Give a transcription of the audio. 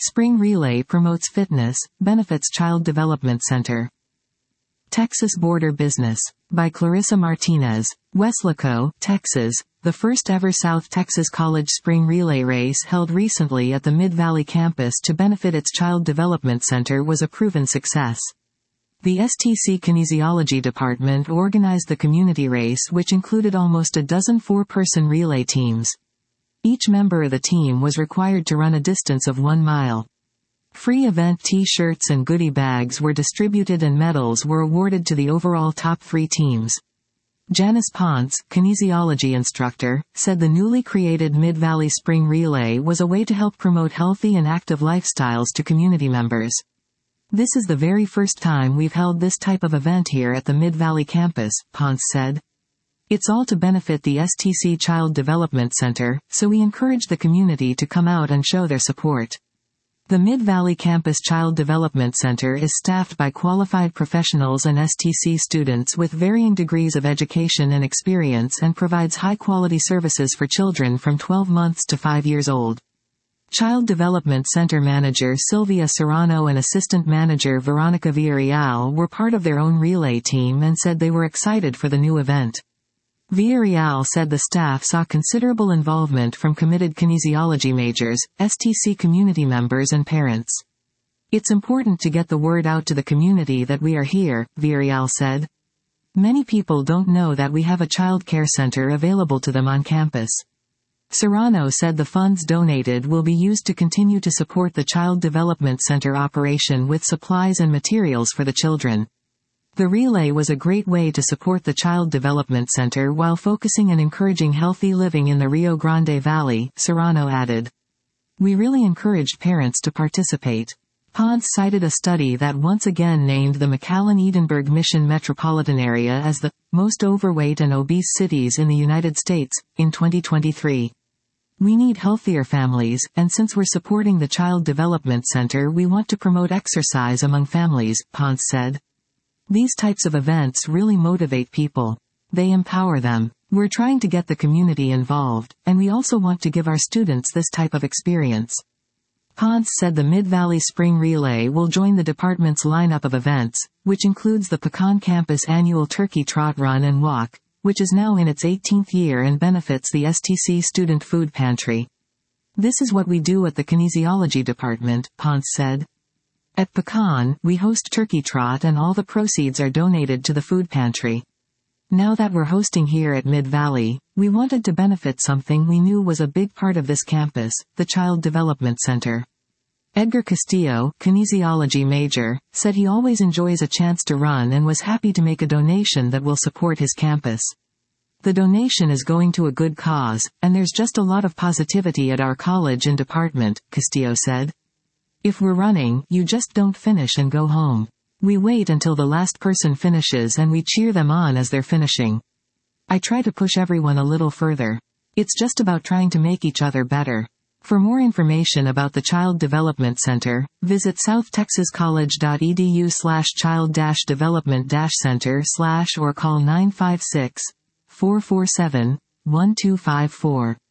Spring Relay promotes fitness, benefits Child Development Center. Texas Border Business. By Clarissa Martinez. Weslaco, Texas. The first ever South Texas College Spring Relay race held recently at the Mid-Valley campus to benefit its Child Development Center was a proven success. The STC Kinesiology Department organized the community race, which included almost a dozen four-person relay teams. Each member of the team was required to run a distance of 1 mile. Free event T-shirts and goodie bags were distributed and medals were awarded to the overall top 3 teams. Janice Ponce, kinesiology instructor, said the newly created Mid-Valley Spring Relay was a way to help promote healthy and active lifestyles to community members. This is the very first time we've held this type of event here at the Mid-Valley campus, Ponce said. It's all to benefit the STC Child Development Center, so we encourage the community to come out and show their support. The Mid-Valley Campus Child Development Center is staffed by qualified professionals and STC students with varying degrees of education and experience and provides high-quality services for children from 12 months to 5 years old. Child Development Center Manager Sylvia Serrano and Assistant Manager Veronica Villarreal were part of their own relay team and said they were excited for the new event. Villarreal said the staff saw considerable involvement from committed kinesiology majors, STC community members and parents. It's important to get the word out to the community that we are here, Villarreal said. Many people don't know that we have a child care center available to them on campus. Serrano said the funds donated will be used to continue to support the Child Development Center operation with supplies and materials for the children. The relay was a great way to support the Child Development Center while focusing and encouraging healthy living in the Rio Grande Valley, Serrano added. We really encouraged parents to participate. Ponce cited a study that once again named the McAllen-Edinburgh Mission metropolitan area as the most overweight and obese cities in the United States, in 2023. We need healthier families, and since we're supporting the Child Development Center, we want to promote exercise among families, Ponce said. These types of events really motivate people. They empower them. We're trying to get the community involved, and we also want to give our students this type of experience. Ponce said the Mid-Valley Spring Relay will join the department's lineup of events, which includes the Pecan Campus annual Turkey Trot Run and Walk, which is now in its 18th year and benefits the STC Student Food Pantry. This is what we do at the kinesiology department, Ponce said. At Pecan, we host Turkey Trot and all the proceeds are donated to the food pantry. Now that we're hosting here at Mid-Valley, we wanted to benefit something we knew was a big part of this campus, the Child Development Center. Edgar Castillo, kinesiology major, said he always enjoys a chance to run and was happy to make a donation that will support his campus. The donation is going to a good cause, and there's just a lot of positivity at our college and department, Castillo said. If we're running, you just don't finish and go home. We wait until the last person finishes and we cheer them on as they're finishing. I try to push everyone a little further. It's just about trying to make each other better. For more information about the Child Development Center, visit southtexaskollege.edu/child-development-center/ or call 956-447-1254.